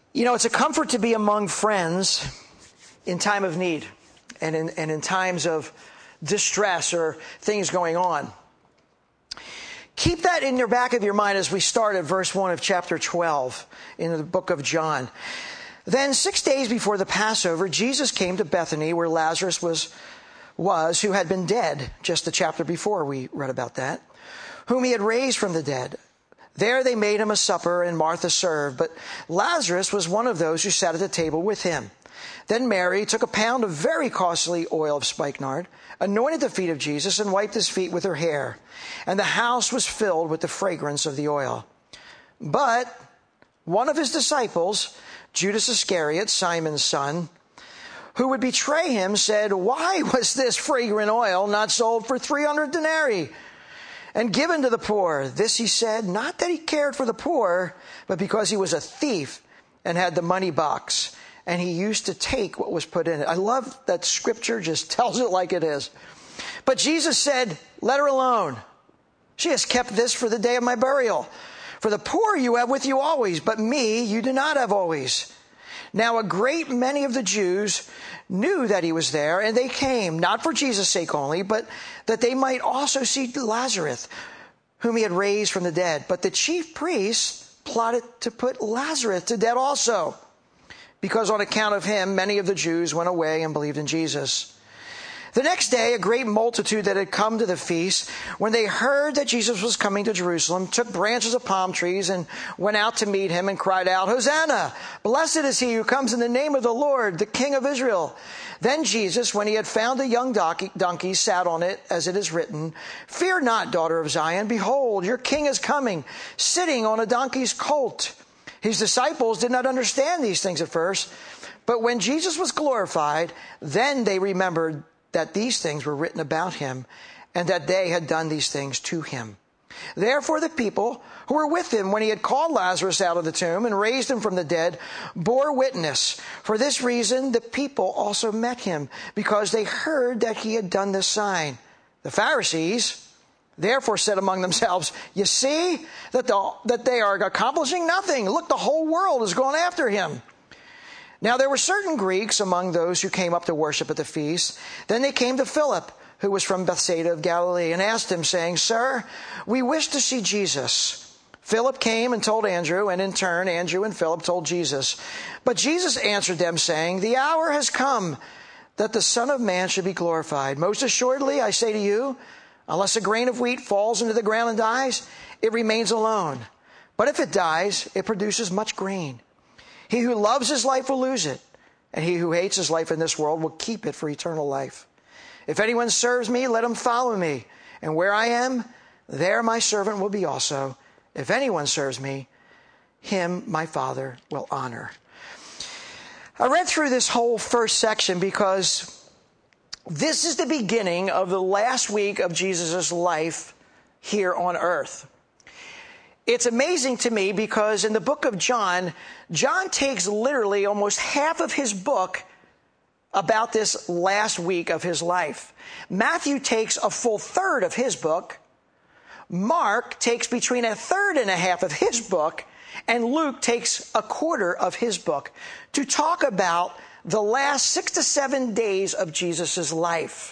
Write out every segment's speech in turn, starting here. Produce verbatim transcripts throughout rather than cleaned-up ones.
You know, it's a comfort to be among friends in time of need and in, and in times of distress or things going on. Keep that in your back of your mind as we start at verse one of chapter twelve in the book of John. Then six days before the Passover, Jesus came to Bethany where Lazarus was, was who had been dead, just the chapter before we read about that, whom he had raised from the dead. There they made him a supper, and Martha served, but Lazarus was one of those who sat at the table with him. Then Mary took a pound of very costly oil of spikenard, anointed the feet of Jesus, and wiped his feet with her hair. And the house was filled with the fragrance of the oil. But one of his disciples, Judas Iscariot, Simon's son, who would betray him, said, "Why was this fragrant oil not sold for three hundred denarii and given to the poor?" This he said, not that he cared for the poor, but because he was a thief and had the money box, and he used to take what was put in it. I love that scripture just tells it like it is. But Jesus said, "Let her alone. She has kept this for the day of my burial. For the poor you have with you always, but me you do not have always." Now a great many of the Jews knew that he was there, and they came, not for Jesus' sake only, but that they might also see Lazarus, whom he had raised from the dead. But the chief priests plotted to put Lazarus to death also, because on account of him many of the Jews went away and believed in Jesus. The next day, a great multitude that had come to the feast, when they heard that Jesus was coming to Jerusalem, took branches of palm trees and went out to meet him and cried out, "Hosanna! Blessed is he who comes in the name of the Lord, the King of Israel." Then Jesus, when he had found a young donkey, donkey, sat on it, as it is written, "Fear not, daughter of Zion. Behold, your king is coming, sitting on a donkey's colt." His disciples did not understand these things at first, but when Jesus was glorified, then they remembered that these things were written about him, and that they had done these things to him. Therefore the people who were with him when he had called Lazarus out of the tomb and raised him from the dead bore witness. For this reason the people also met him, because they heard that he had done this sign. The Pharisees therefore said among themselves, "You see that, the, that they are accomplishing nothing. Look, the whole world is going after him." Now there were certain Greeks among those who came up to worship at the feast. Then they came to Philip, who was from Bethsaida of Galilee, and asked him, saying, "Sir, we wish to see Jesus." Philip came and told Andrew, and in turn Andrew and Philip told Jesus. But Jesus answered them, saying, "The hour has come that the Son of Man should be glorified. Most assuredly, I say to you, unless a grain of wheat falls into the ground and dies, it remains alone. But if it dies, it produces much grain. He who loves his life will lose it, and he who hates his life in this world will keep it for eternal life. If anyone serves me, let him follow me. And where I am, there my servant will be also. If anyone serves me, him my Father will honor." I read through this whole first section because this is the beginning of the last week of Jesus' life here on earth. It's amazing to me because in the book of John, John takes literally almost half of his book about this last week of his life. Matthew takes a full third of his book. Mark takes between a third and a half of his book. And Luke takes a quarter of his book to talk about the last six to seven days of Jesus' life.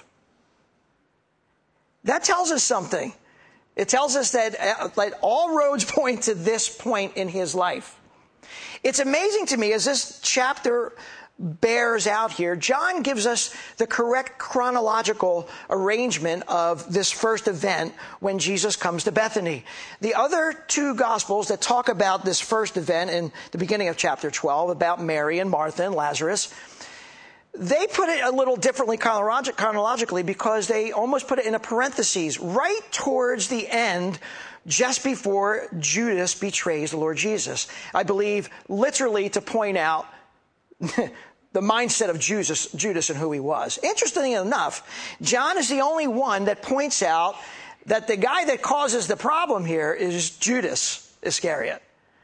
That tells us something. It tells us that, uh, that all roads point to this point in his life. It's amazing to me as this chapter bears out here, John gives us the correct chronological arrangement of this first event when Jesus comes to Bethany. The other two Gospels that talk about this first event in the beginning of chapter twelve, about Mary and Martha and Lazarus, they put it a little differently chronologically because they almost put it in a parentheses right towards the end, just before Judas betrays the Lord Jesus. I believe literally to point out the mindset of Judas, Judas and who he was. Interestingly enough, John is the only one that points out that the guy that causes the problem here is Judas Iscariot.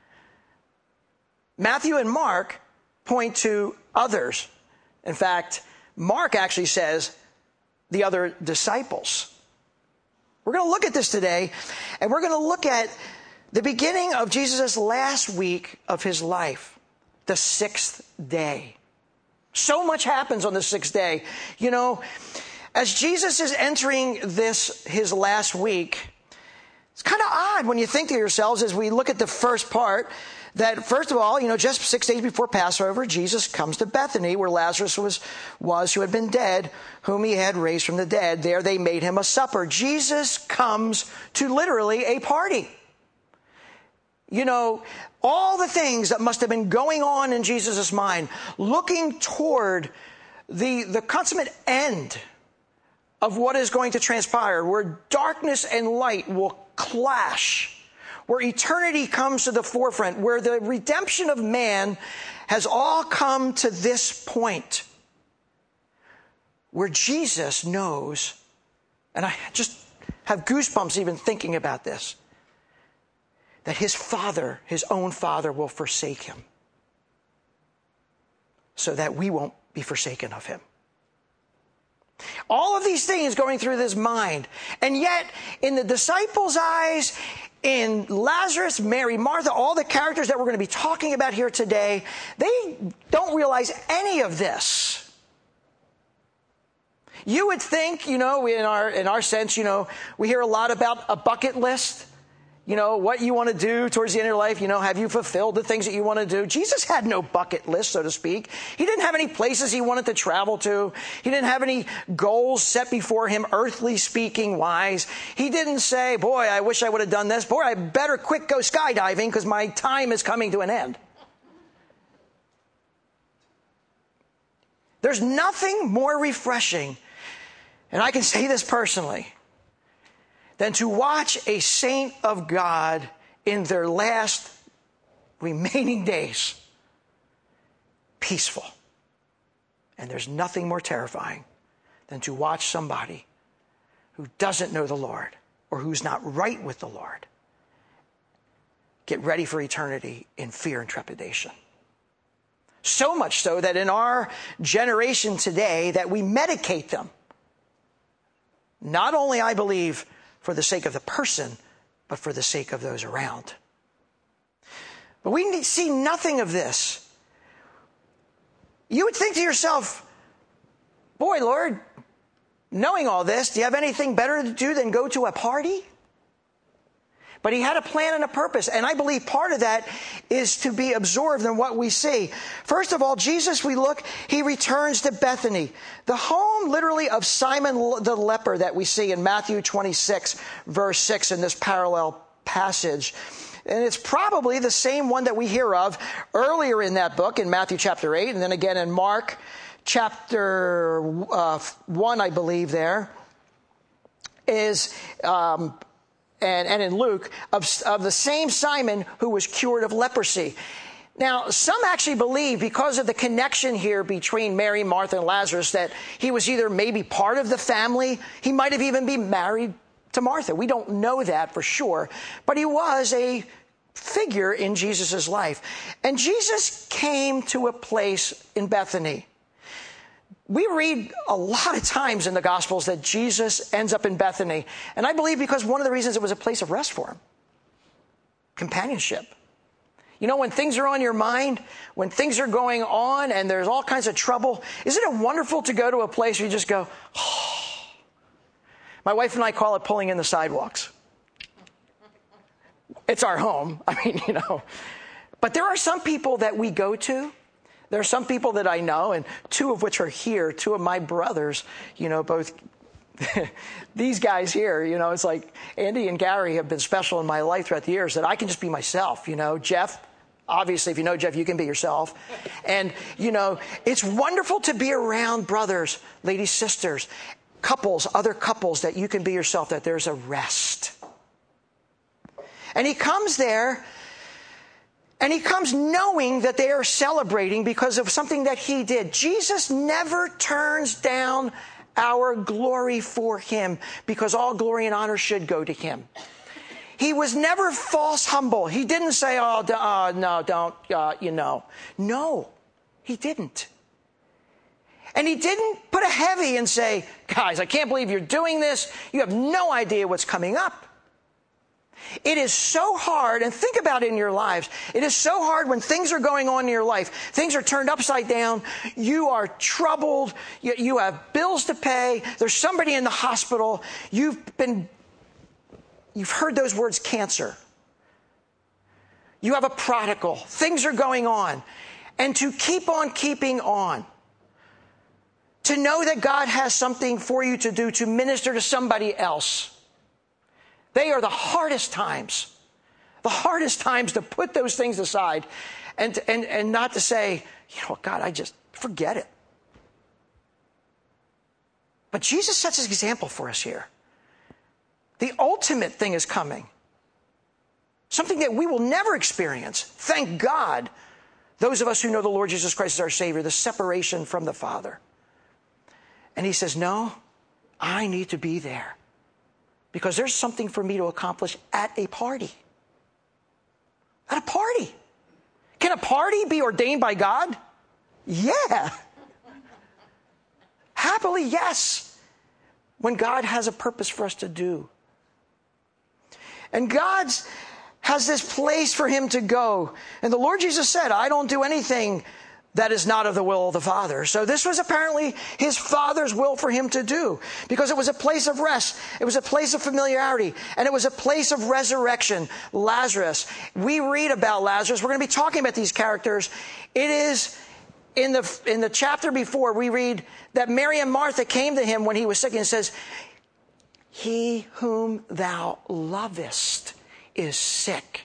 Matthew and Mark point to others. In fact, Mark actually says the other disciples. We're going to look at this today, and we're going to look at the beginning of Jesus' last week of his life. the sixth day. So much happens on the sixth day. You know, as Jesus is entering this, his last week, it's kind of odd when you think to yourselves as we look at the first part that, first of all, you know, just six days before Passover, Jesus comes to Bethany where Lazarus was, was who had been dead, whom he had raised from the dead. There they made him a supper. Jesus comes to literally a party. You know, all the things that must have been going on in Jesus' mind, looking toward the, the consummate end of what is going to transpire, where darkness and light will clash, where eternity comes to the forefront, where the redemption of man has all come to this point, where Jesus knows, and I just have goosebumps even thinking about this, that his Father, his own Father, will forsake him so that we won't be forsaken of him. All of these things going through this mind. And yet, in the disciples' eyes, in Lazarus, Mary, Martha, all the characters that we're going to be talking about here today, they don't realize any of this. You would think, you know, in our, in our sense, you know, we hear a lot about a bucket list. You know, what you want to do towards the end of your life, you know, have you fulfilled the things that you want to do? Jesus had no bucket list, so to speak. He didn't have any places he wanted to travel to. He didn't have any goals set before him, earthly speaking wise. He didn't say, boy, I wish I would have done this. Boy, I better quick go skydiving because my time is coming to an end. There's nothing more refreshing, and I can say this personally, than to watch a saint of God in their last remaining days peaceful. And there's nothing more terrifying than to watch somebody who doesn't know the Lord or who's not right with the Lord get ready for eternity in fear and trepidation. So much so that in our generation today that we medicate them. Not only, I believe, for the sake of the person, but for the sake of those around. But we see nothing of this. You would think to yourself, boy, Lord, knowing all this, do you have anything better to do than go to a party? But he had a plan and a purpose, and I believe part of that is to be absorbed in what we see. First of all, Jesus, we look, he returns to Bethany, the home literally of Simon the leper that we see in Matthew twenty-six, verse six in this parallel passage. And it's probably the same one that we hear of earlier in that book in Matthew chapter eight, and then again in Mark chapter uh, one, I believe there, is... Um, And, and in Luke, of, of the same Simon who was cured of leprosy. Now, some actually believe, because of the connection here between Mary, Martha, and Lazarus, that he was either maybe part of the family. He might have even been married to Martha. We don't know that for sure. But he was a figure in Jesus' life. And Jesus came to a place in Bethany. We read a lot of times in the Gospels that Jesus ends up in Bethany. And I believe because one of the reasons it was a place of rest for him. Companionship. You know, when things are on your mind, when things are going on and there's all kinds of trouble, isn't it wonderful to go to a place where you just go, oh. My wife and I call it pulling in the sidewalks. It's our home. I mean, you know. But there are some people that we go to. There are some people that I know, and two of which are here, two of my brothers, you know, both these guys here, you know, it's like Andy and Gary have been special in my life throughout the years that I can just be myself, you know. Jeff, obviously, if you know Jeff, you can be yourself. And, you know, it's wonderful to be around brothers, ladies, sisters, couples, other couples that you can be yourself, that there's a rest. And he comes there. And he comes knowing that they are celebrating because of something that he did. Jesus never turns down our glory for him because all glory and honor should go to him. He was never false humble. He didn't say, oh, uh, no, don't, uh, you know. No, he didn't. And he didn't put a heavy and say, guys, I can't believe you're doing this. You have no idea what's coming up. It is so hard, and think about it in your lives. It is so hard when things are going on in your life. Things are turned upside down. You are troubled. You, you have bills to pay. There's somebody in the hospital. You've been, you've heard those words, cancer. You have a prodigal. Things are going on. And to keep on keeping on. To know that God has something for you to do to minister to somebody else. They are the hardest times, the hardest times to put those things aside and, and, and not to say, you know, God, I just forget it. But Jesus sets an example for us here. The ultimate thing is coming. Something that we will never experience. Thank God, those of us who know the Lord Jesus Christ as our Savior, the separation from the Father. And he says, no, I need to be there. Because there's something for me to accomplish at a party. At a party. Can a party be ordained by God? Yeah. Happily, yes. When God has a purpose for us to do. And God's has this place for him to go. And the Lord Jesus said, I don't do anything that is not of the will of the Father. So this was apparently his Father's will for him to do. Because it was a place of rest. It was a place of familiarity. And it was a place of resurrection. Lazarus. We read about Lazarus. We're going to be talking about these characters. It is in the, in the chapter before, we read that Mary and Martha came to him when he was sick and says, he whom thou lovest is sick.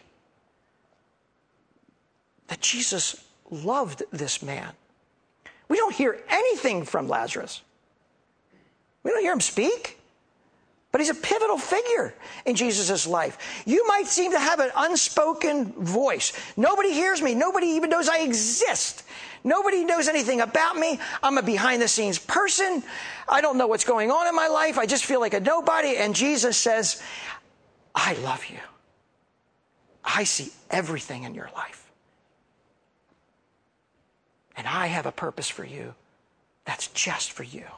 That Jesus loved this man. We don't hear anything from Lazarus. We don't hear him speak. But he's a pivotal figure in Jesus' life. You might seem to have an unspoken voice. Nobody hears me. Nobody even knows I exist. Nobody knows anything about me. I'm a behind-the-scenes person. I don't know what's going on in my life. I just feel like a nobody. And Jesus says, I love you. I see everything in your life. And I have a purpose for you that's just for you.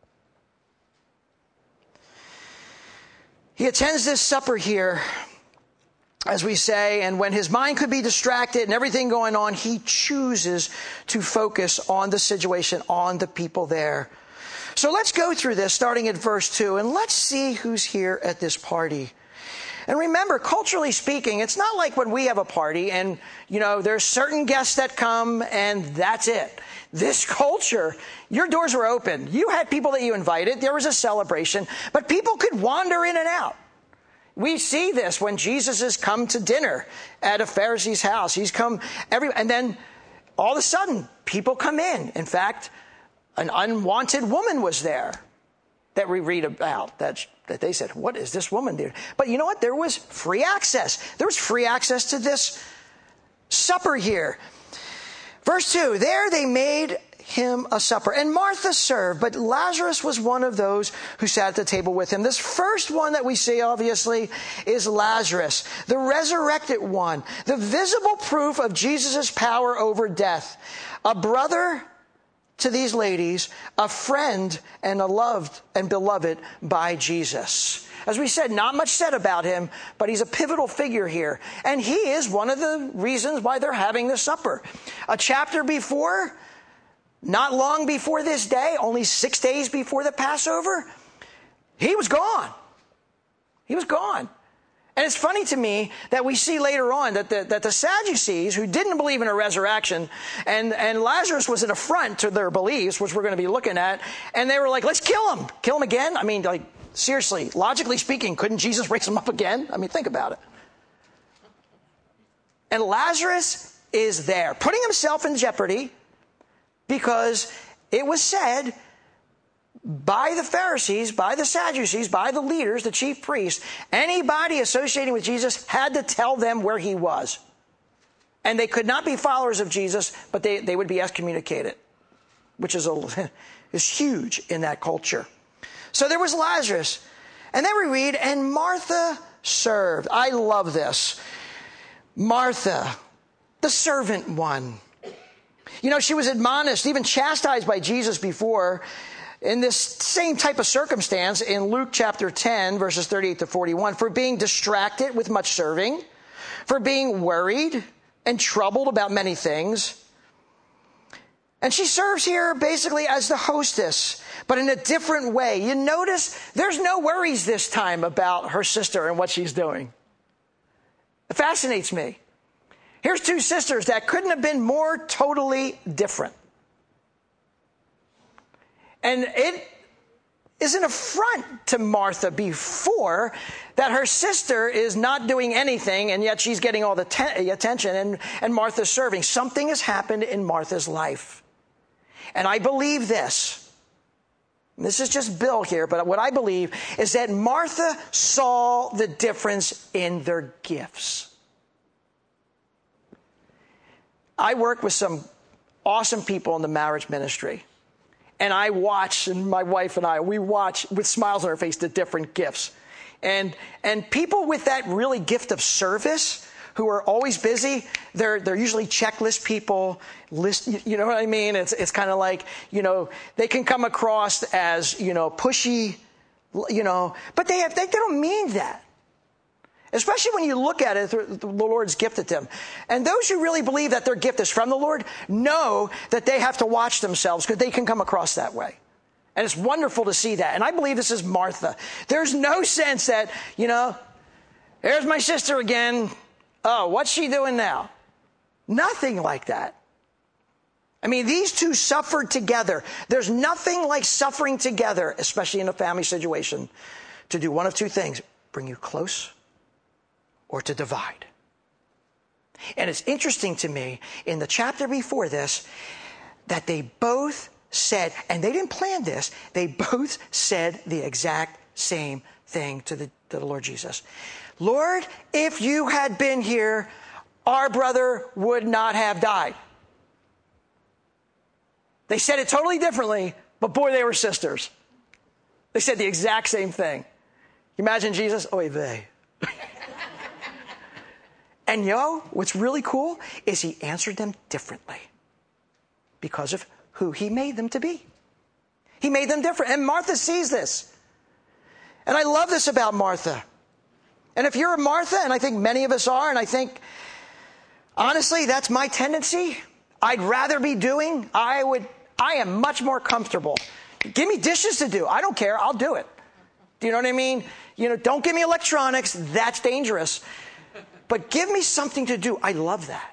He attends this supper here, as we say, and when his mind could be distracted and everything going on, he chooses to focus on the situation, on the people there. So let's go through this, starting at verse two, and let's see who's here at this party. And remember, culturally speaking, it's not like when we have a party and, you know, there's certain guests that come and that's it. This culture, your doors were open. You had people that you invited. There was a celebration, but people could wander in and out. We see this when Jesus has come to dinner at a Pharisee's house. He's come every, and then all of a sudden people come in. In fact, an unwanted woman was there that we read about, that, that they said, what is this woman doing? But you know what? There was free access. There was free access to this supper here. Verse two, there they made him a supper, and Martha served, but Lazarus was one of those who sat at the table with him. This first one that we see, obviously, is Lazarus, the resurrected one, the visible proof of Jesus' power over death, a brother to these ladies, a friend and a loved and beloved by Jesus. As we said, not much said about him, but he's a pivotal figure here. And he is one of the reasons why they're having the supper. A chapter before, not long before this day, only six days before the Passover, he was gone. He was gone. And it's funny to me that we see later on that the, that the Sadducees, who didn't believe in a resurrection, and, and Lazarus was an affront to their beliefs, which we're going to be looking at, and they were like, let's kill him. Kill him again? I mean, like, seriously, logically speaking, couldn't Jesus raise him up again? I mean, think about it. And Lazarus is there, putting himself in jeopardy because it was said by the Pharisees, by the Sadducees, by the leaders, the chief priests, anybody associating with Jesus had to tell them where he was. And they could not be followers of Jesus, but they, they would be excommunicated, which is, a, is huge in that culture. So there was Lazarus. And then we read, and Martha served. I love this. Martha, the servant one. You know, she was admonished, even chastised by Jesus before. in this same type of circumstance in Luke chapter ten, verses thirty-eight to forty-one, for being distracted with much serving, for being worried and troubled about many things. And she serves here basically as the hostess, but in a different way. You notice there's no worries this time about her sister and what she's doing. It fascinates me. Here's two sisters that couldn't have been more totally different. And it is an affront to Martha before that her sister is not doing anything, and yet she's getting all the te- attention, and, and Martha's serving. Something has happened in Martha's life. And I believe this. This is just Bill here, but what I believe is that Martha saw the difference in their gifts. I work with some awesome people in the marriage ministry. And I watch, and my wife and I, we watch with smiles on our face the different gifts. And and people with that really gift of service who are always busy, they're they're usually checklist people, list, you know what I mean? It's it's kind of like, you know, they can come across as, you know, pushy, you know, but they have they, they don't mean that. Especially when you look at it, the Lord's gifted them. And those who really believe that their gift is from the Lord know that they have to watch themselves because they can come across that way. And it's wonderful to see that. And I believe this is Martha. There's no sense that, you know, there's my sister again. Oh, what's she doing now? Nothing like that. I mean, these two suffered together. There's nothing like suffering together, especially in a family situation, to do one of two things: bring you close or to divide. And it's interesting to me, in the chapter before this, that they both said, and they didn't plan this, they both said the exact same thing to the, to the Lord Jesus. Lord, if you had been here, our brother would not have died. They said it totally differently, but boy, they were sisters. They said the exact same thing. Imagine Jesus, oy vey. And you know, what's really cool is he answered them differently because of who he made them to be. He made them different. And Martha sees this. And I love this about Martha. And if you're a Martha, and I think many of us are, and I think, honestly, that's my tendency, I'd rather be doing, I would, I am much more comfortable. Give me dishes to do. I don't care. I'll do it. Do you know what I mean? You know, don't give me electronics. That's dangerous. But give me something to do. I love that.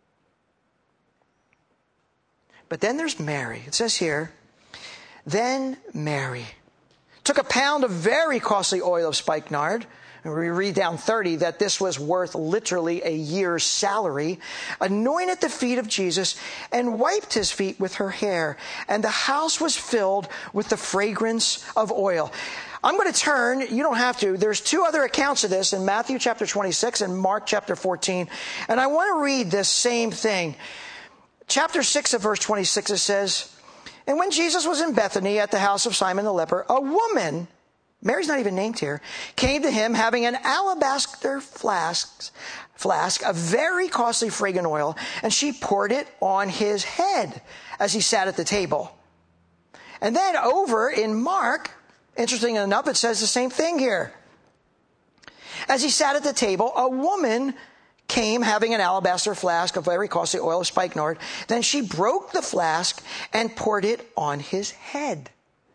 But then there's Mary. It says here, then Mary took a pound of very costly oil of spikenard. And we read down thirty that this was worth literally a year's salary, anointed the feet of Jesus and wiped his feet with her hair. And the house was filled with the fragrance of oil. I'm going to turn, you don't have to, there's two other accounts of this in Matthew chapter twenty-six and Mark chapter fourteen. And I want to read this same thing. Chapter six of verse twenty-six, it says, and when Jesus was in Bethany at the house of Simon the leper, a woman, Mary's not even named here, came to him having an alabaster flask, flask of very costly fragrant oil, and she poured it on his head as he sat at the table. And then over in Mark, interesting enough, it says the same thing here. As he sat at the table, a woman came having an alabaster flask of very costly oil of spikenard. Then she broke the flask and poured it on his head.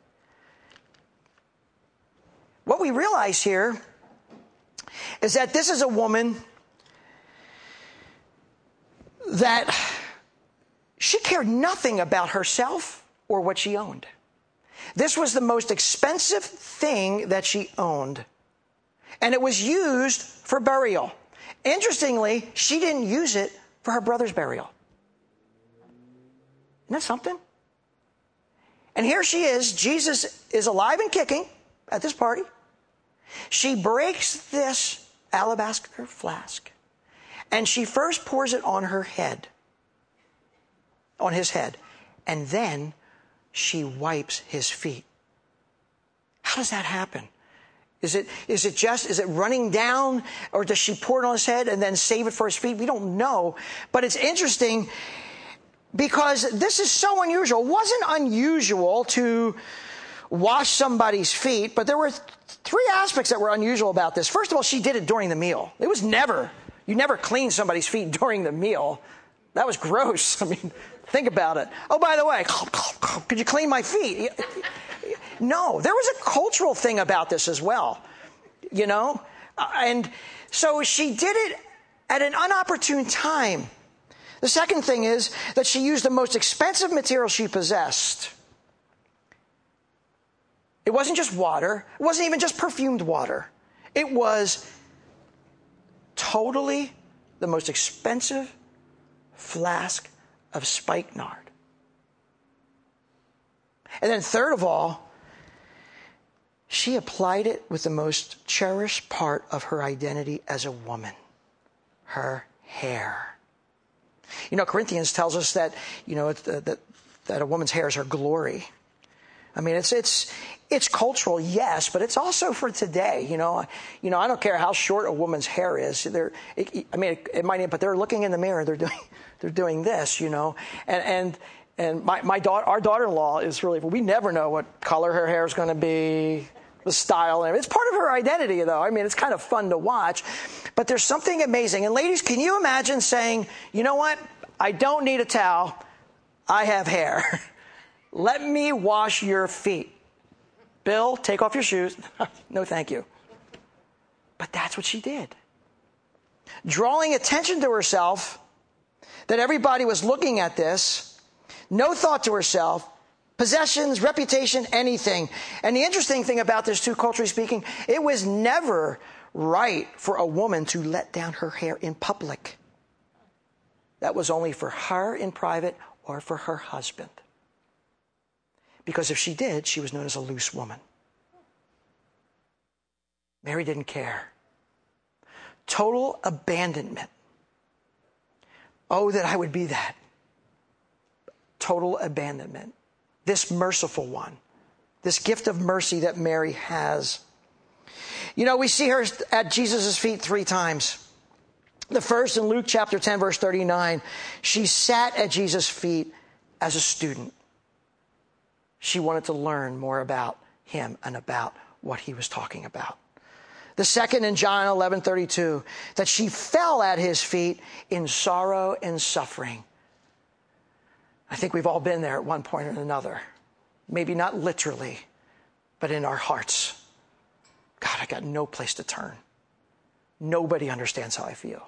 What we realize here is that this is a woman that she cared nothing about herself or what she owned. This was the most expensive thing that she owned. And it was used for burial. Interestingly, she didn't use it for her brother's burial. Isn't that something? And here she is. Jesus is alive and kicking at this party. She breaks this alabaster flask. And she first pours it on her head. On his head. And then she wipes his feet. How does that happen? Is it, is it just, is it running down, or does she pour it on his head and then save it for his feet? We don't know. But it's interesting because this is so unusual. It wasn't unusual to, wash somebody's feet, but there were th- three aspects that were unusual about this. First of all, she did it during the meal. It was never, you never clean somebody's feet during the meal. That was gross. I mean, think about it. Oh, by the way, could you clean my feet? No, there was a cultural thing about this as well, you know? And so she did it at an inopportune time. The second thing is that she used the most expensive material she possessed. It wasn't just water. It wasn't even just perfumed water. It was totally the most expensive flask of spikenard. And then third of all, she applied it with the most cherished part of her identity as a woman, her hair. You know, Corinthians tells us that, you know, that, that a woman's hair is her glory. I mean, it's it's it's cultural, yes, but it's also for today. You know, you know, I don't care how short a woman's hair is. They're, it, I mean, it, it might, but they're looking in the mirror. They're doing they're doing this. You know, and and and my my daughter, our daughter-in-law is really. We never know what color her hair is going to be, the style, and it's part of her identity, though. I mean, it's kind of fun to watch, but there's something amazing. And ladies, can you imagine saying, you know what? I don't need a towel. I have hair. Let me wash your feet. Bill, take off your shoes. No, thank you. But that's what she did. Drawing attention to herself, that everybody was looking at this, no thought to herself, possessions, reputation, anything. And the interesting thing about this, too, culturally speaking, it was never right for a woman to let down her hair in public. That was only for her in private or for her husband. Because if she did, she was known as a loose woman. Mary didn't care. Total abandonment. Oh, that I would be that. Total abandonment. This merciful one. This gift of mercy that Mary has. You know, we see her at Jesus' feet three times. The first in Luke chapter ten, verse thirty-nine. She sat at Jesus' feet as a student. She wanted to learn more about him and about what he was talking about. The second in John eleven thirty-two, that she fell at his feet in sorrow and suffering. I think we've all been there at one point or another. Maybe not literally, but in our hearts. God, I got no place to turn. Nobody understands how I feel.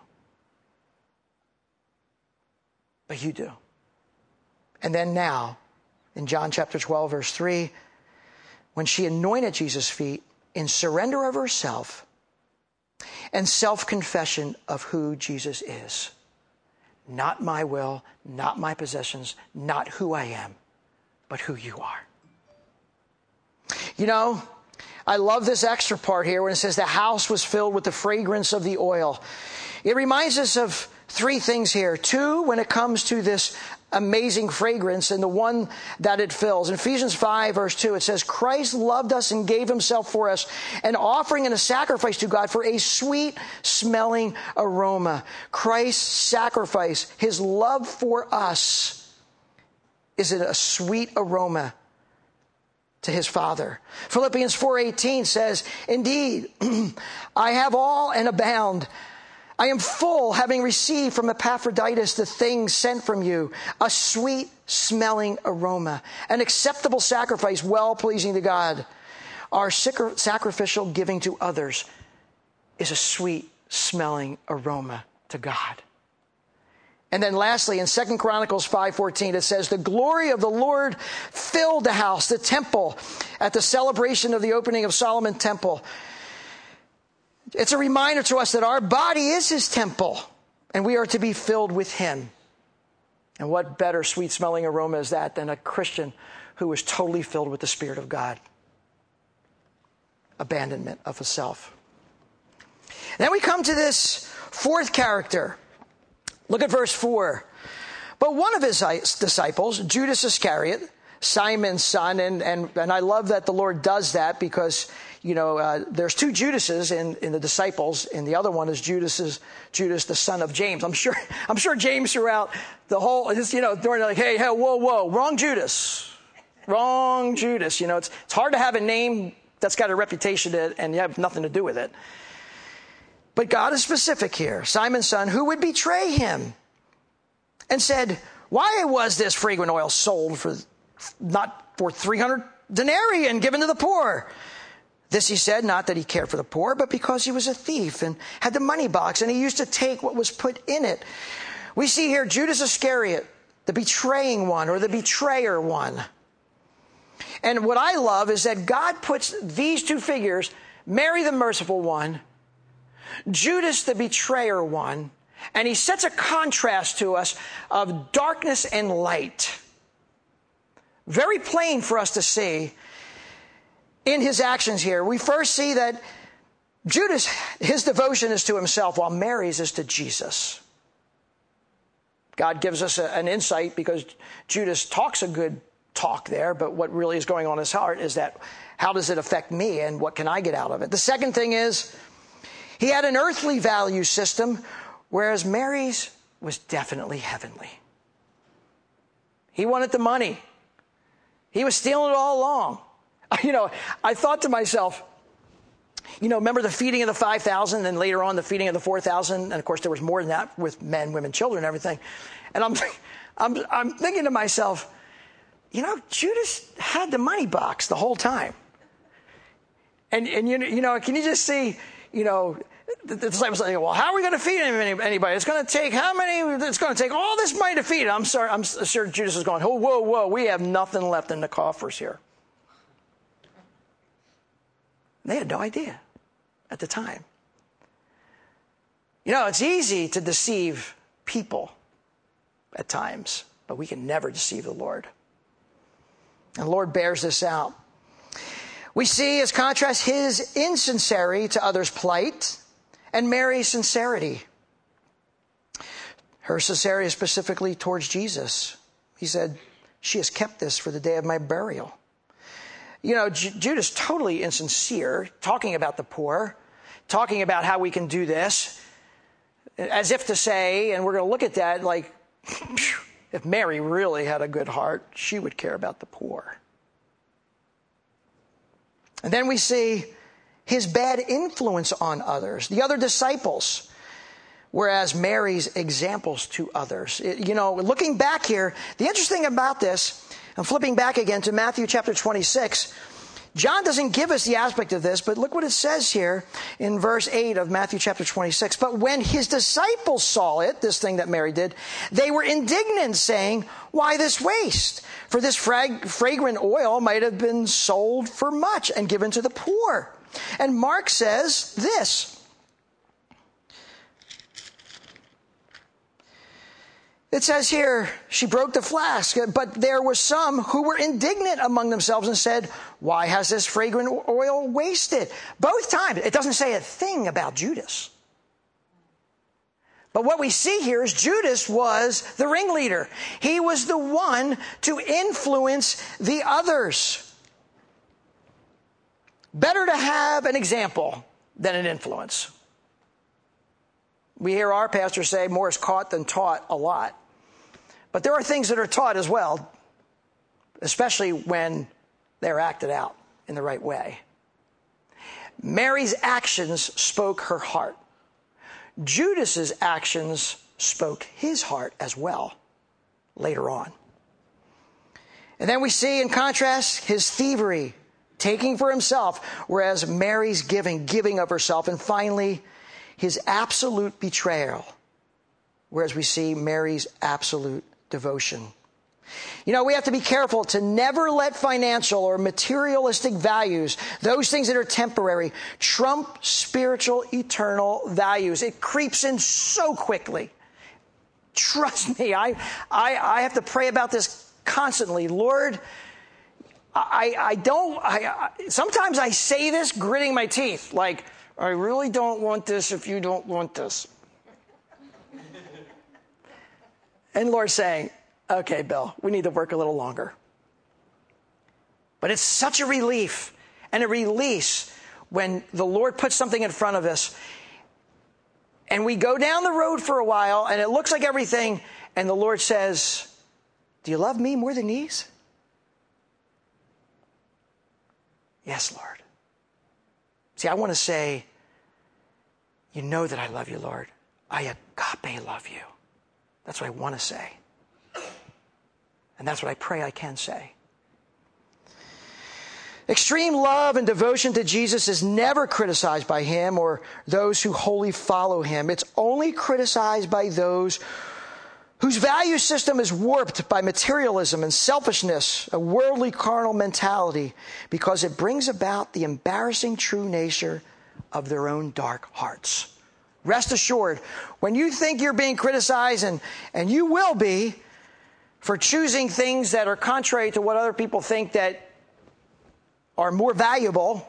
But you do. And then now, in John chapter twelve, verse three, when she anointed Jesus' feet in surrender of herself and self-confession of who Jesus is. Not my will, not my possessions, not who I am, but who you are. You know, I love this extra part here when it says the house was filled with the fragrance of the oil. It reminds us of three things here. Two, when it comes to this amazing fragrance and the one that it fills. In Ephesians five, verse two, it says, Christ loved us and gave himself for us, an offering and a sacrifice to God for a sweet smelling aroma. Christ's sacrifice, his love for us, is a sweet aroma to his Father. Philippians four eighteen says, indeed, I have all and abound. I am full, having received from Epaphroditus the things sent from you, a sweet smelling aroma, an acceptable sacrifice, well-pleasing to God. Our sacrificial giving to others is a sweet smelling aroma to God. And then lastly, in Second Chronicles five fourteen, it says, the glory of the Lord filled the house, the temple, at the celebration of the opening of Solomon's temple. It's a reminder to us that our body is his temple, and we are to be filled with him. And what better sweet-smelling aroma is that than a Christian who is totally filled with the Spirit of God? Abandonment of a self. Then we come to this fourth character. Look at verse four. But one of his disciples, Judas Iscariot, Simon's son, and, and, and I love that the Lord does that because, you know, uh, there's two Judases in, in the disciples, and the other one is Judas's, Judas, the son of James. I'm sure, I'm sure James throughout the whole, you know, during like, hey, hey, whoa, whoa, wrong Judas. Wrong Judas. You know, it's, it's hard to have a name that's got a reputation to it and you have nothing to do with it. But God is specific here. Simon's son, who would betray him, and said, why was this fragrant oil sold for not for three hundred denarii and given to the poor? This he said, not that he cared for the poor, but because he was a thief and had the money box, and he used to take what was put in it. We see here Judas Iscariot, the betraying one, or the betrayer one. And what I love is that God puts these two figures, Mary the merciful one, Judas the betrayer one, and he sets a contrast to us of darkness and light. Very plain for us to see in his actions here. We first see that Judas, his devotion is to himself, while Mary's is to Jesus. God gives us a, an insight because Judas talks a good talk there, but what really is going on in his heart is that, how does it affect me and what can I get out of it? The second thing is, he had an earthly value system, whereas Mary's was definitely heavenly. He wanted the money. He was stealing it all along. You know, I thought to myself, you know, remember the feeding of the five thousand, and later on the feeding of the four thousand, and of course there was more than that with men, women, children, and everything. And I'm, I'm, I'm thinking to myself, you know, Judas had the money box the whole time. And, and you, you know, can you just see, you know, the disciples saying, well, how are we going to feed anybody? It's going to take how many? It's going to take all this money to feed. I'm sorry. I'm sure Judas is going, oh, whoa, whoa. We have nothing left in the coffers here. They had no idea at the time. You know, it's easy to deceive people at times, but we can never deceive the Lord. And the Lord bears this out. We see, as contrast, his insincerity to others' plight and Mary's sincerity. Her sincerity is specifically towards Jesus. He said, she has kept this for the day of my burial. You know, J- Judas totally insincere, talking about the poor, talking about how we can do this, as if to say, and we're going to look at that like, if Mary really had a good heart, she would care about the poor. And then we see his bad influence on others, the other disciples, whereas Mary's examples to others. It, you know, looking back here, the interesting thing about this, I'm flipping back again to Matthew chapter twenty-six. John doesn't give us the aspect of this, but look what it says here in verse eight of Matthew chapter twenty-six. But when his disciples saw it, this thing that Mary did, they were indignant, saying, why this waste? For this frag- fragrant oil might have been sold for much and given to the poor. And Mark says this. It says here, she broke the flask, but there were some who were indignant among themselves and said, why has this fragrant oil wasted? Both times, it doesn't say a thing about Judas. But what we see here is Judas was the ringleader. He was the one to influence the others. Better to have an example than an influence. We hear our pastor say, more is caught than taught a lot. But there are things that are taught as well, especially when they're acted out in the right way. Mary's actions spoke her heart. Judas's actions spoke his heart as well later on. And then we see, in contrast, his thievery, taking for himself, whereas Mary's giving, giving of herself. And finally, his absolute betrayal, whereas we see Mary's absolute devotion. You know, we have to be careful to never let financial or materialistic values, those things that are temporary, trump spiritual, eternal values. It creeps in so quickly. Trust me, I, I, I have to pray about this constantly. Lord, I, I don't, I, I, sometimes I say this gritting my teeth, like, I really don't want this if you don't want this. And Lord's saying, okay, Bill, we need to work a little longer. But it's such a relief and a release when the Lord puts something in front of us and we go down the road for a while and it looks like everything, and the Lord says, do you love me more than these? Yes, Lord. See, I want to say, you know that I love you, Lord. I agape love you. That's what I want to say. And that's what I pray I can say. Extreme love and devotion to Jesus is never criticized by him or those who wholly follow him. It's only criticized by those whose value system is warped by materialism and selfishness, a worldly carnal mentality, because it brings about the embarrassing true nature of their own dark hearts. Rest assured, when you think you're being criticized, and, and you will be, for choosing things that are contrary to what other people think that are more valuable,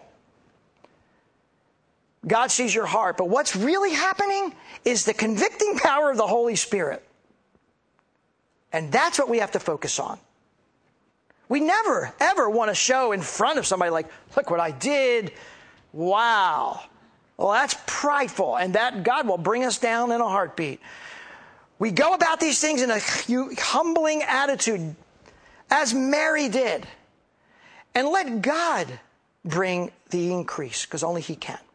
God sees your heart. But what's really happening is the convicting power of the Holy Spirit. And that's what we have to focus on. We never, ever want to show in front of somebody like, look what I did. Wow. Well, that's prideful, and that God will bring us down in a heartbeat. We go about these things in a humbling attitude, as Mary did. And let God bring the increase, because only he can.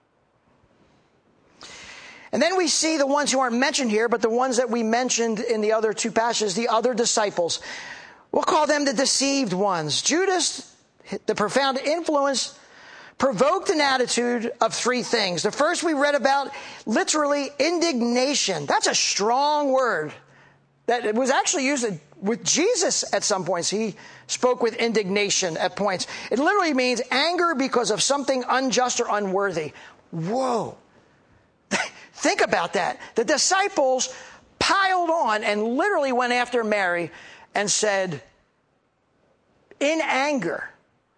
And then we see the ones who aren't mentioned here, but the ones that we mentioned in the other two passages, the other disciples. We'll call them the deceived ones. Judas, the profound influence, provoked an attitude of three things. The first we read about, literally, indignation. That's a strong word. That it was actually used with Jesus at some points. He spoke with indignation at points. It literally means anger because of something unjust or unworthy. Whoa. Think about that. The disciples piled on and literally went after Mary and said, in anger,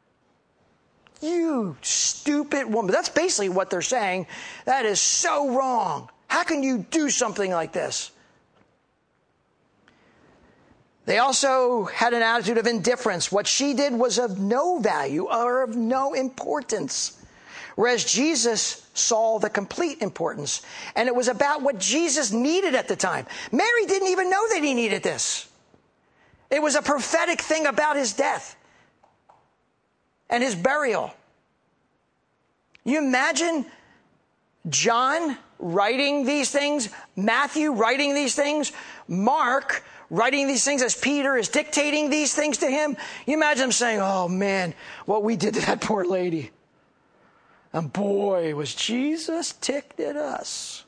you stupid woman. That's basically what they're saying. That is so wrong. How can you do something like this? They also had an attitude of indifference. What she did was of no value or of no importance. Whereas Jesus saw the complete importance. And it was about what Jesus needed at the time. Mary didn't even know that he needed this. It was a prophetic thing about his death and his burial. You imagine John writing these things, Matthew writing these things, Mark writing these things as Peter is dictating these things to him. You imagine him saying, oh man, what we did to that poor lady. And boy, was Jesus ticked at us.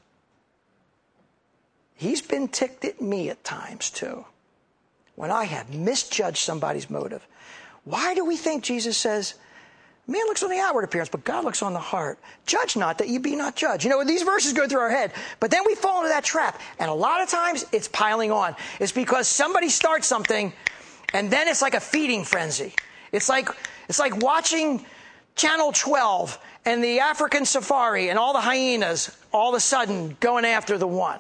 He's been ticked at me at times too, when I have misjudged somebody's motive. Why do we think Jesus says, man looks on the outward appearance, but God looks on the heart? Judge not that you be not judged. You know, these verses go through our head, but then we fall into that trap. And a lot of times it's piling on. It's because somebody starts something and then it's like a feeding frenzy. It's like, it's like watching Channel twelve and the African safari and all the hyenas all of a sudden going after the one.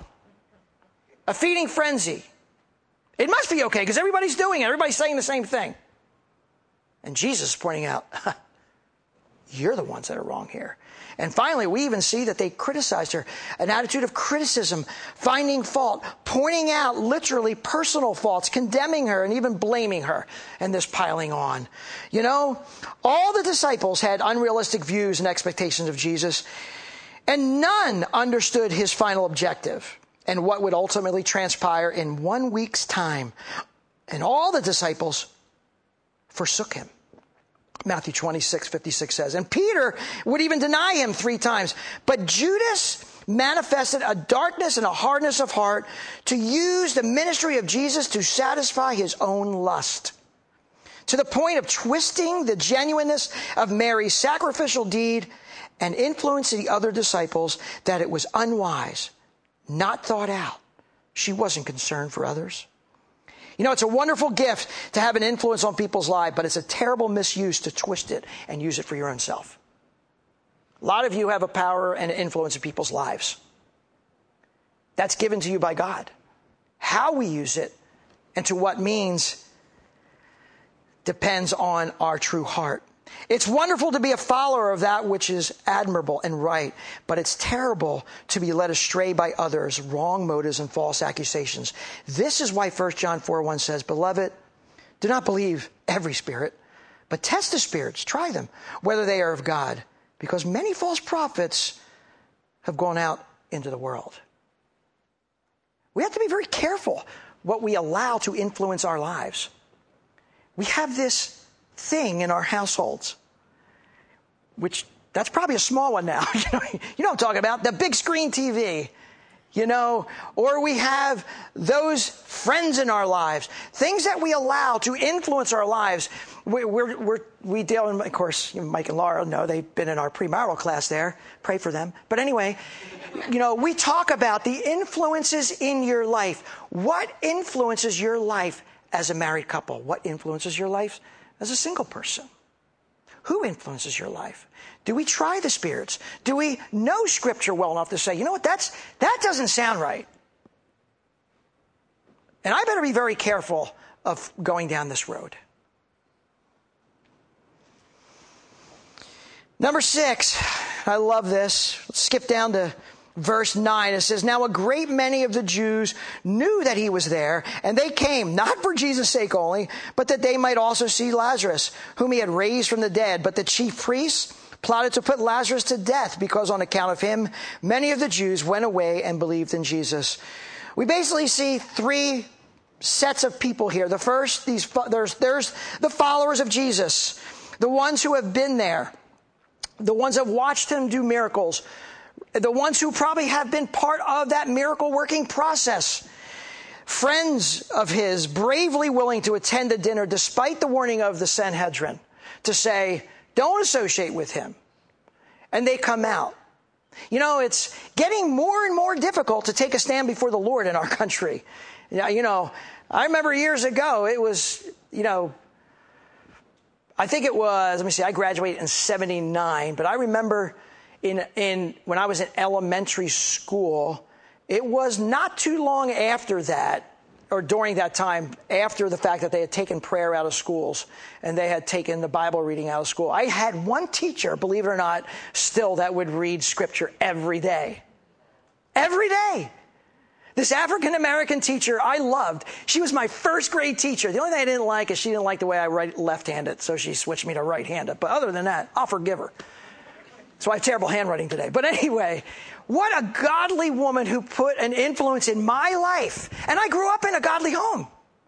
A feeding frenzy. It must be okay because everybody's doing it. Everybody's saying the same thing. And Jesus is pointing out, you're the ones that are wrong here. And finally, we even see that they criticized her. An attitude of criticism, finding fault, pointing out literally personal faults, condemning her and even blaming her, and this piling on. You know, all the disciples had unrealistic views and expectations of Jesus, and none understood his final objective and what would ultimately transpire in one week's time. And all the disciples forsook him. Matthew twenty-six fifty-six says, and Peter would even deny him three times. But Judas manifested a darkness and a hardness of heart to use the ministry of Jesus to satisfy his own lust, to the point of twisting the genuineness of Mary's sacrificial deed and influencing the other disciples that it was unwise, not thought out. She wasn't concerned for others. You know, it's a wonderful gift to have an influence on people's lives, but it's a terrible misuse to twist it and use it for your own self. A lot of you have a power and influence in people's lives. That's given to you by God. How we use it and to what means depends on our true heart. It's wonderful to be a follower of that which is admirable and right, but it's terrible to be led astray by others, wrong motives and false accusations. This is why First John four one says, Beloved, do not believe every spirit, But test the spirits, try them, whether they are of God, because many false prophets have gone out into the world. We have to be very careful what we allow to influence our lives. We have this thing in our households, which that's probably a small one now. you know, you know what I'm talking about, the big screen T V. You know, or we have those friends in our lives, things that we allow to influence our lives. We're, we're, we're, we deal in, of course, you know, Mike and Laura know they've been in our premarital class there. Pray for them. But anyway, you know, we talk about the influences in your life. What influences your life as a married couple? What influences your life as a single person? Who influences your life? Do we try the spirits? Do we know Scripture well enough to say, you know what, that's, that doesn't sound right? And I better be very careful of going down this road. Number six, I love this. Let's skip down to verse nine. It says, now a great many of the Jews knew that he was there, and they came, not for Jesus' sake only, but that they might also see Lazarus, whom he had raised from the dead. But the chief priests plotted to put Lazarus to death, because on account of him, many of the Jews went away and believed in Jesus. We basically see three sets of people here. The first, these there's, there's the followers of Jesus, the ones who have been there, the ones who have watched him do miracles, the ones who probably have been part of that miracle working process. Friends of his, bravely willing to attend the dinner despite the warning of the Sanhedrin to say, don't associate with him. And they come out. You know, it's getting more and more difficult to take a stand before the Lord in our country. You know, I remember years ago, it was, you know, I think it was, let me see, I graduated in seventy-nine, but I remember in, in, when I was in elementary school, it was not too long after that, or during that time, after the fact that they had taken prayer out of schools and they had taken the Bible reading out of school. I had one teacher, believe it or not, still that would read Scripture every day. Every day. This African-American teacher I loved. She was my first grade teacher. The only thing I didn't like is she didn't like the way I write left-handed, so she switched me to right-handed. But other than that, I'll forgive her. So I have terrible handwriting today. But anyway, what a godly woman who put an influence in my life. And I grew up in a godly home.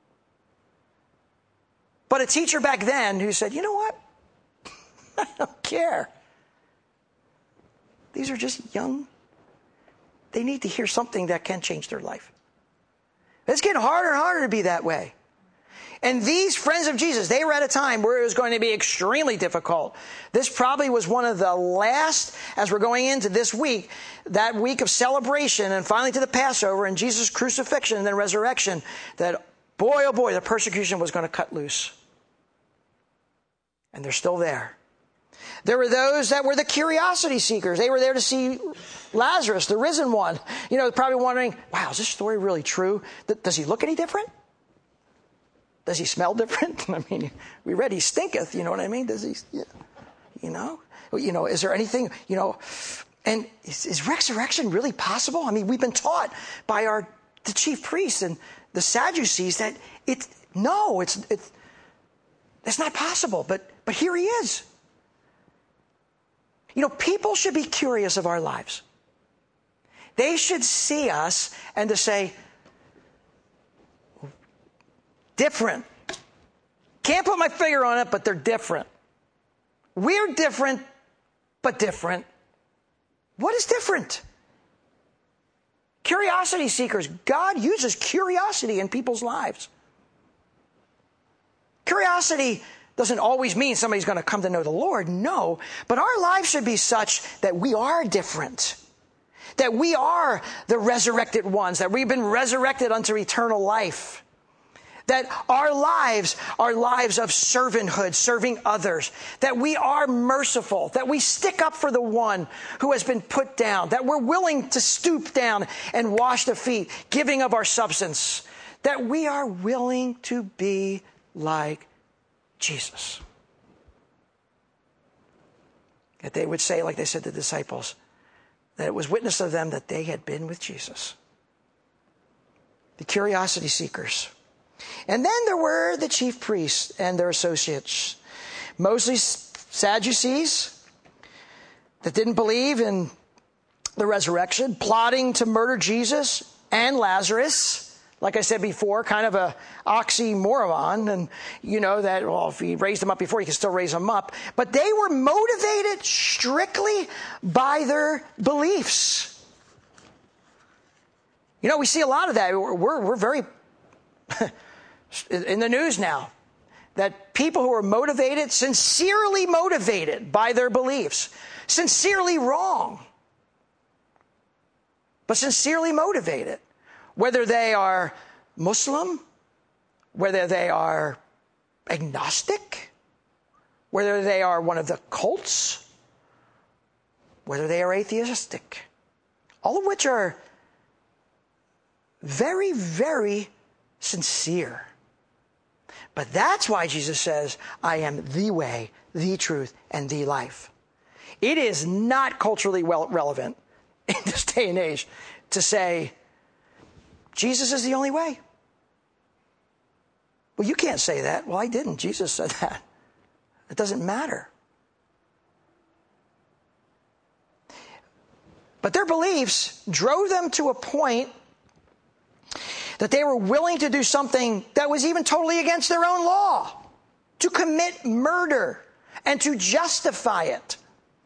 But a teacher back then who said, you know what? I don't care. These are just young. They need to hear something that can change their life. It's getting harder and harder to be that way. And these friends of Jesus, they were at a time where it was going to be extremely difficult. This probably was one of the last, as we're going into this week, that week of celebration and finally to the Passover and Jesus' crucifixion and then resurrection, that boy, oh boy, the persecution was going to cut loose. And they're still there. There were those that were the curiosity seekers. They were there to see Lazarus, the risen one. You know, probably wondering, wow, is this story really true? Does he look any different? Does he smell different? I mean, we read he stinketh, you know what I mean? Does he, yeah, you know? You know, is there anything, you know, and is, is resurrection really possible? I mean, we've been taught by our, the chief priests and the Sadducees that it, no, it's, it's, it's not possible, but, but here he is. You know, people should be curious of our lives. They should see us and to say, different. Can't put my finger on it, but they're different. We're different, but different. What is different? Curiosity seekers. God uses curiosity in people's lives. Curiosity doesn't always mean somebody's going to come to know the Lord. No. But our lives should be such that we are different. That we are the resurrected ones. That we've been resurrected unto eternal life. That our lives are lives of servanthood, serving others. That we are merciful. That we stick up for the one who has been put down. That we're willing to stoop down and wash the feet, giving of our substance. That we are willing to be like Jesus. That they would say, like they said to the disciples, that it was witness of them that they had been with Jesus. The curiosity seekers. And then there were the chief priests and their associates. mostly Sadducees that didn't believe in the resurrection, plotting to murder Jesus and Lazarus. Like I said before, kind of a oxymoron. And you know that, well, if he raised them up before, he can still raise them up. But they were motivated strictly by their beliefs. You know, we see a lot of that. We're, we're very in the news now. That people who are motivated, sincerely motivated by their beliefs, sincerely wrong, but sincerely motivated. Whether they are Muslim, whether they are agnostic, whether they are one of the cults, whether they are atheistic, all of which are very, very sincere. But that's why Jesus says, I am the way, the truth, and the life. It is not culturally well relevant in this day and age to say, Jesus is the only way. Well, you can't say that. Well, I didn't. Jesus said that. It doesn't matter. But their beliefs drove them to a point that they were willing to do something that was even totally against their own law, to commit murder and to justify it.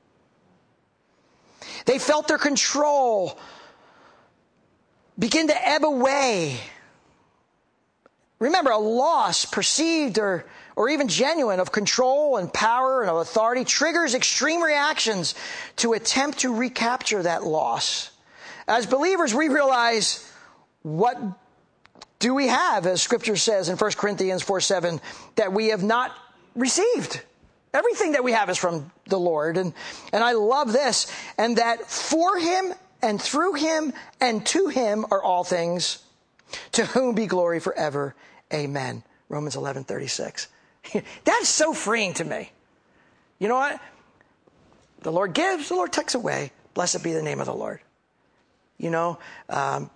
They felt their control begin to ebb away. Remember, a loss, perceived or, or even genuine, of control and power and of authority triggers extreme reactions to attempt to recapture that loss. As believers, we realize, what do we have, as Scripture says in First Corinthians four seven, that we have not received? Everything that we have is from the Lord. And, and I love this. And that for him and through him and to him are all things, to whom be glory forever. Amen. Romans eleven thirty-six. That's so freeing to me. You know what? The Lord gives, the Lord takes away. Blessed be the name of the Lord. You know, um,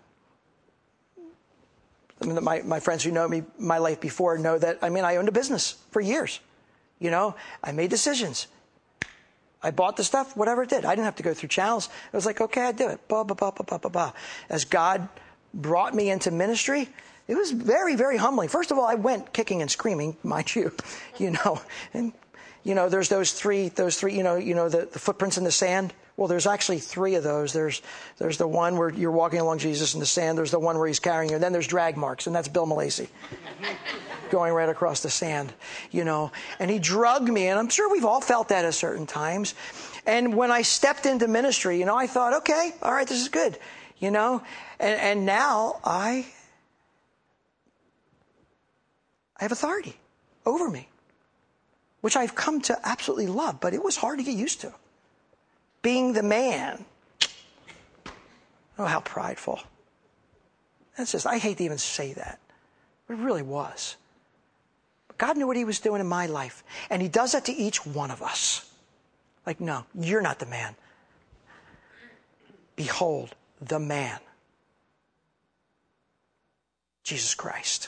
I mean, my, my friends who know me, my life before, know that, I mean, I owned a business for years. You know, I made decisions. I bought the stuff, whatever it did. I didn't have to go through channels. It was like, okay, I do it. Blah, blah, blah, blah, blah, blah, blah. As God brought me into ministry, it was very, very humbling. First of all, I went kicking and screaming, mind you, you know, and, you know, there's those three, those three, you know, you know, the, the footprints in the sand. Well, there's actually three of those. There's, there's the one where you're walking along Jesus in the sand. There's the one where he's carrying you. And then there's drag marks, and that's Bill Malacy going right across the sand, you know. And he drugged me, and I'm sure we've all felt that at certain times. And when I stepped into ministry, you know, I thought, okay, all right, this is good, you know. And, and now I, I have authority over me, which I've come to absolutely love, but it was hard to get used to. Being the man. Oh, how prideful. That's just, I hate to even say that. But it really was. But God knew what he was doing in my life. And he does that to each one of us. Like, no, you're not the man. Behold, the man. Jesus Christ.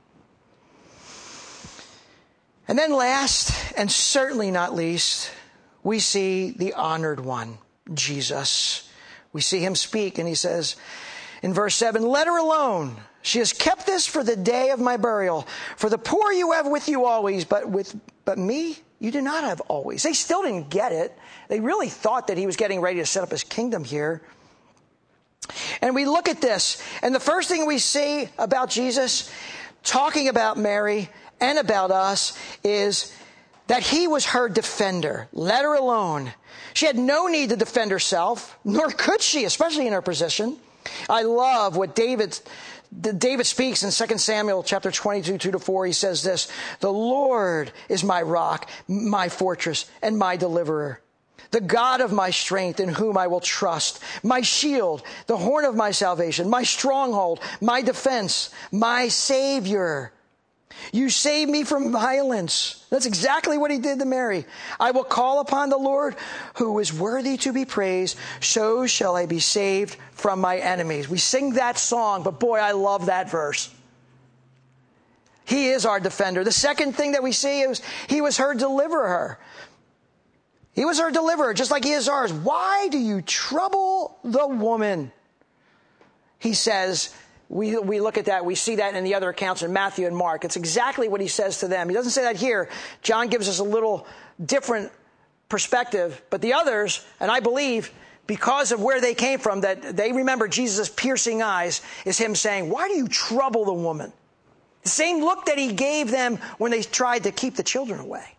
And then last, and certainly not least, we see the honored one, Jesus. We see him speak, and he says in verse seven, let her alone. She has kept this for the day of my burial. For the poor you have with you always, but with but me you do not have always. They still didn't get it. They really thought that he was getting ready to set up his kingdom here. And we look at this, and the first thing we see about Jesus, talking about Mary and about us, is that he was her defender. Let her alone. She had no need to defend herself, nor could she, especially in her position. I love what David, David speaks in Second Samuel chapter twenty-two, two to four. He says this, the Lord is my rock, my fortress, and my deliverer, the God of my strength in whom I will trust, my shield, the horn of my salvation, my stronghold, my defense, my Savior. You saved me from violence. That's exactly what he did to Mary. I will call upon the Lord who is worthy to be praised. So shall I be saved from my enemies. We sing that song, but boy, I love that verse. He is our defender. The second thing that we see is he was her deliverer. He was her deliverer, just like he is ours. Why do you trouble the woman? He says, we, we look at that, we see that in the other accounts in Matthew and Mark. It's exactly what he says to them. He doesn't say that here. John gives us a little different perspective, but the others, and I believe because of where they came from, that they remember Jesus' piercing eyes, is him saying, why do you trouble the woman? The same look that he gave them when they tried to keep the children away.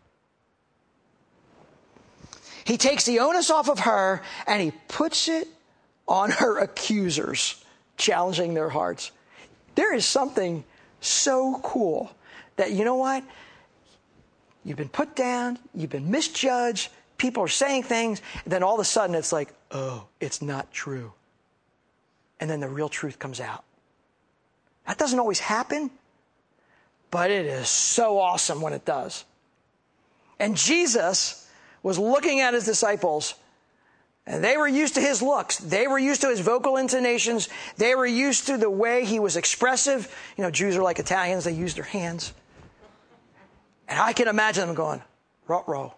He takes the onus off of her and he puts it on her accusers, challenging their hearts. There is something so cool that, you know what? You've been put down, you've been misjudged, people are saying things, and then all of a sudden it's like, oh, it's not true. And then the real truth comes out. That doesn't always happen, but it is so awesome when it does. And Jesus was looking at his disciples, and they were used to his looks. They were used to his vocal intonations. They were used to the way he was expressive. You know, Jews are like Italians. They use their hands. And I can imagine them going, ruh-roh.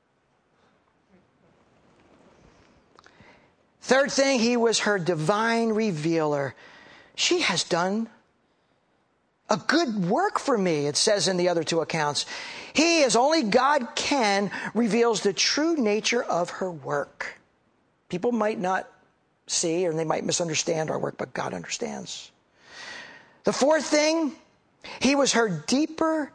Third thing, he was her divine revealer. She has done a good work for me, it says in the other two accounts. He, as only God can, reveals the true nature of her work. People might not see, or they might misunderstand our work, but God understands. The fourth thing, he was her deeper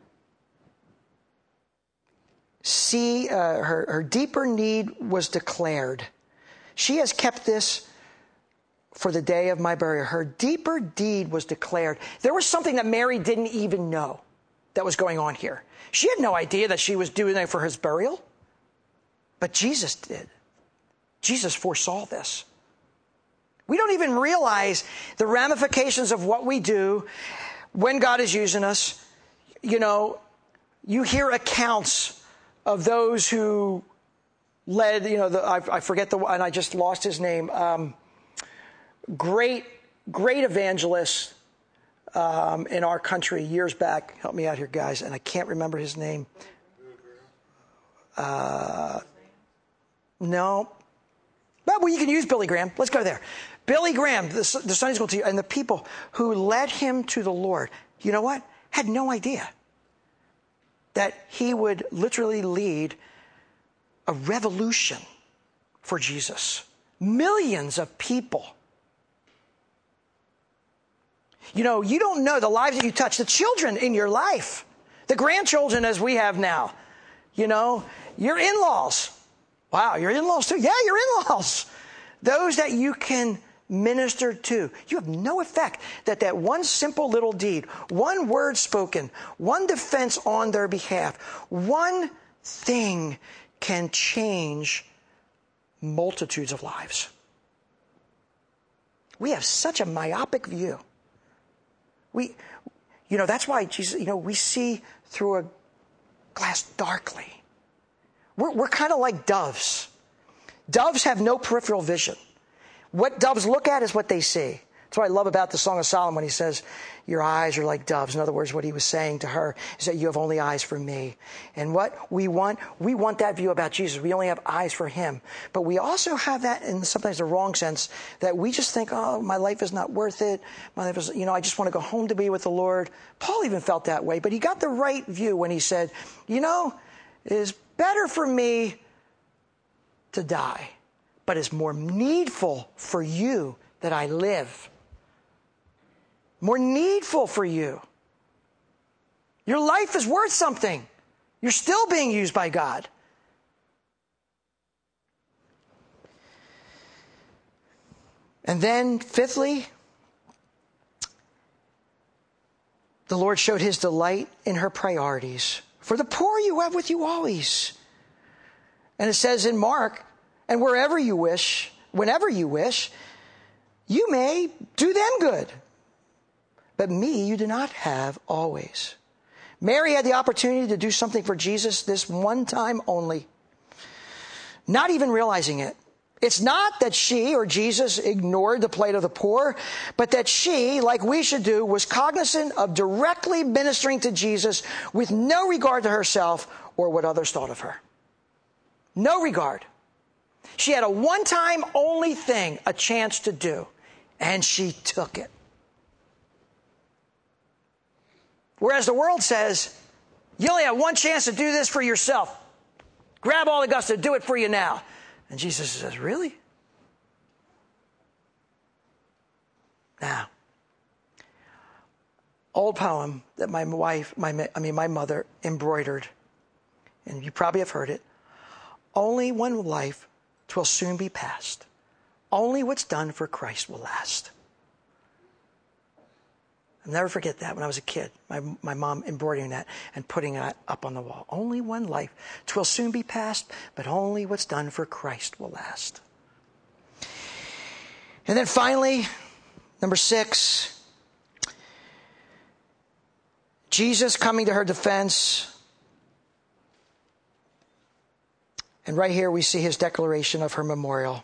see, uh, her, her deeper need was declared. She has kept this for the day of my burial. Her deeper deed was declared. There was something that Mary didn't even know that was going on here. She had no idea that she was doing it for his burial. But Jesus did. Jesus foresaw this. We don't even realize the ramifications of what we do when God is using us. You know, you hear accounts of those who led, you know, the, I, I forget the, and I just lost his name. Um, great, great evangelist um, in our country years back. Help me out here, guys. And I can't remember his name. Uh, no. Well, you can use Billy Graham. Let's go there. Billy Graham, the, the Sunday school teacher, and the people who led him to the Lord, you know what? Had no idea that he would literally lead a revolution for Jesus. Millions of people. You know, you don't know the lives that you touch, the children in your life, the grandchildren as we have now, you know, your in-laws. Wow, your in-laws too? Yeah, your in-laws. Those that you can minister to. You have no effect that that one simple little deed, one word spoken, one defense on their behalf, one thing can change multitudes of lives. We have such a myopic view. We, you know, that's why Jesus, you know, we see through a glass darkly. We're, we're kind of like doves. Doves have no peripheral vision. What doves look at is what they see. That's what I love about the Song of Solomon when he says, your eyes are like doves. In other words, what he was saying to her is that you have only eyes for me. And what we want, we want that view about Jesus. We only have eyes for him. But we also have that in sometimes the wrong sense, that we just think, oh, my life is not worth it. My life is, you know, I just want to go home to be with the Lord. Paul even felt that way, but he got the right view when he said, you know, it is better for me to die, but it's more needful for you that I live. More needful for you. Your life is worth something. You're still being used by God. And then, fifthly, the Lord showed his delight in her priorities. For the poor you have with you always. And it says in Mark, and wherever you wish, whenever you wish, you may do them good. But me you do not have always. Mary had the opportunity to do something for Jesus this one time only. Not even realizing it. It's not that she or Jesus ignored the plight of the poor, but that she, like we should do, was cognizant of directly ministering to Jesus with no regard to herself or what others thought of her. No regard. She had a one-time only thing, a chance to do, and she took it. Whereas the world says, you only have one chance to do this for yourself. Grab all the guts to do it for you now. And Jesus says, really? Now, old poem that my wife, my, I mean, my mother embroidered, and you probably have heard it. Only one life, 'twill soon be past. Only what's done for Christ will last. I'll never forget that when I was a kid. My, my mom embroidering that and putting it up on the wall. Only one life. 'Twill soon be past, but only what's done for Christ will last. And then finally, number six, Jesus coming to her defense. And right here we see his declaration of her memorial.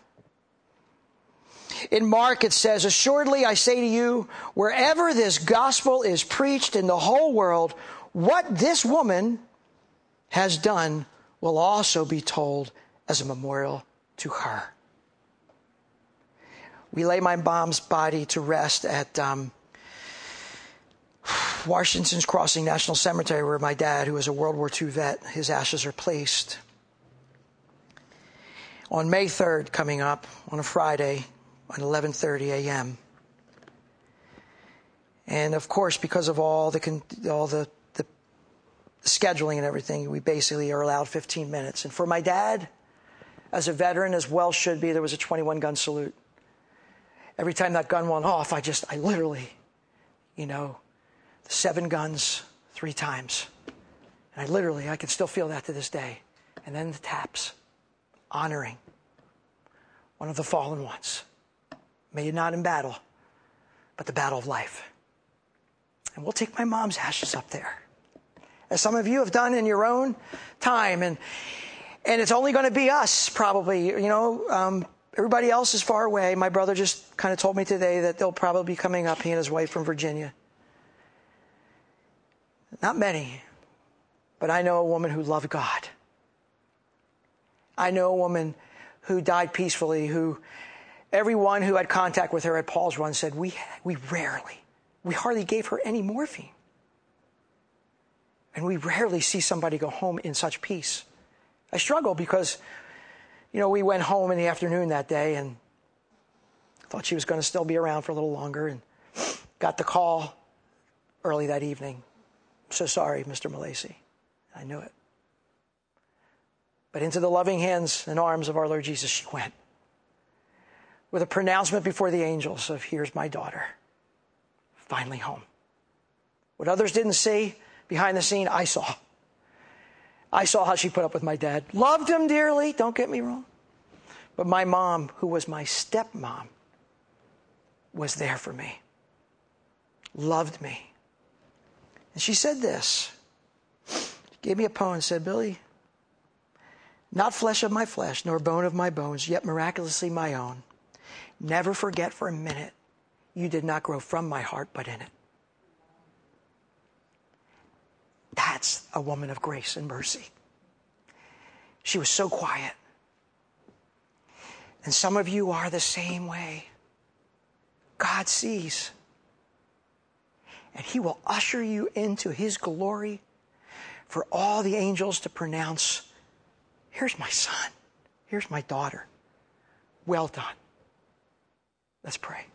In Mark, it says, assuredly, I say to you, wherever this gospel is preached in the whole world, what this woman has done will also be told as a memorial to her. We lay my mom's body to rest at um, Washington's Crossing National Cemetery, where my dad, who was a World War Two vet, his ashes are placed. On May third, coming up, on a Friday, at eleven thirty a.m. And of course, because of all the all the, the scheduling and everything, we basically are allowed fifteen minutes. And for my dad, as a veteran, as well should be, there was a twenty-one gun salute. Every time that gun went off, I just, I literally, you know, the seven guns three times. And I literally, I can still feel that to this day. And then the taps, honoring one of the fallen ones. Maybe not in battle, but the battle of life. And we'll take my mom's ashes up there, as some of you have done in your own time. And and it's only going to be us, probably. You know, um, everybody else is far away. My brother just kind of told me today that they'll probably be coming up, he and his wife from Virginia. Not many, but I know a woman who loved God. I know a woman who died peacefully, who everyone who had contact with her at Paul's Run said, we, we rarely, we hardly gave her any morphine. And we rarely see somebody go home in such peace. I struggle because, you know, we went home in the afternoon that day and thought she was going to still be around for a little longer, and got the call early that evening. So sorry, Mister Malacy. I knew it. But into the loving hands and arms of our Lord Jesus she went, with a pronouncement before the angels of, here's my daughter, finally home. What others didn't see behind the scene, I saw. I saw how she put up with my dad. Loved him dearly, don't get me wrong. But my mom, who was my stepmom, was there for me. Loved me. And she said this. She gave me a poem and said, Billy, not flesh of my flesh, nor bone of my bones, yet miraculously my own. Never forget for a minute, you did not grow from my heart, but in it. That's a woman of grace and mercy. She was so quiet. And some of you are the same way. God sees. And he will usher you into his glory for all the angels to pronounce, here's my son, here's my daughter. Well done. Let's pray.